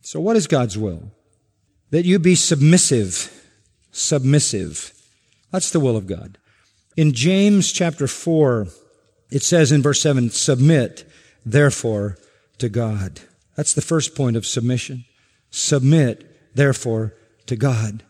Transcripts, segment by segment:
So what is God's will? That you be submissive. Submissive. That's the will of God. In James chapter 4, it says in verse 7, submit, therefore, to God. That's the first point of submission. Submit, therefore, to God.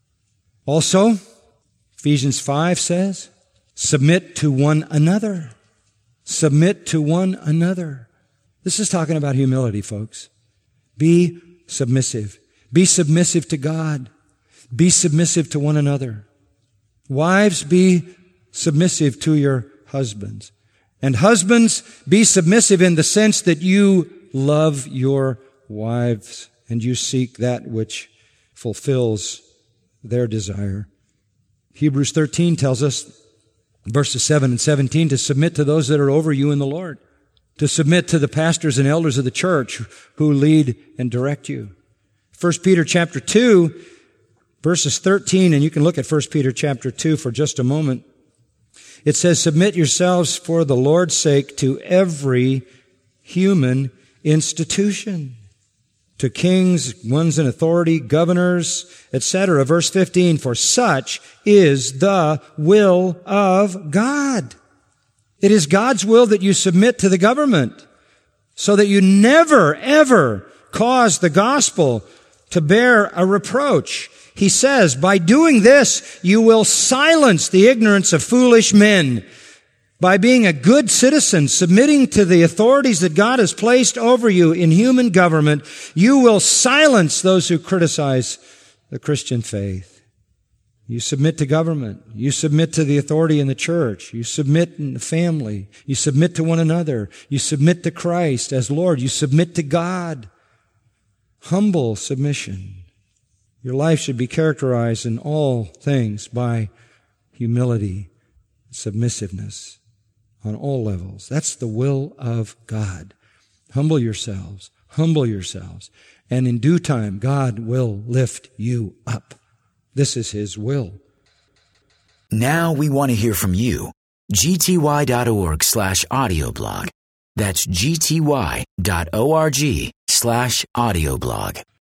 Also, Ephesians 5 says, submit to one another. Submit to one another. This is talking about humility, folks. Be submissive. Be submissive to God. Be submissive to one another. Wives, be submissive to your husbands. And husbands, be submissive in the sense that you love your wives and you seek that which fulfills their desire. Hebrews 13 tells us, verses 7 and 17, to submit to those that are over you in the Lord, to submit to the pastors and elders of the church who lead and direct you. 1 Peter chapter 2, verses 13, and you can look at 1 Peter chapter 2 for just a moment. It says, submit yourselves for the Lord's sake to every human institution, to kings, ones in authority, governors, etc. Verse 15, for such is the will of God. It is God's will that you submit to the government so that you never, ever cause the gospel to bear a reproach. He says, by doing this, you will silence the ignorance of foolish men. By being a good citizen, submitting to the authorities that God has placed over you in human government, you will silence those who criticize the Christian faith. You submit to government. You submit to the authority in the church. You submit in the family. You submit to one another. You submit to Christ as Lord. You submit to God. Humble submission. Your life should be characterized in all things by humility, submissiveness on all levels. That's the will of God. Humble yourselves, and in due time God will lift you up. This is His will. Now we want to hear from you. gty.org/audioblog. That's gty.org/audioblog.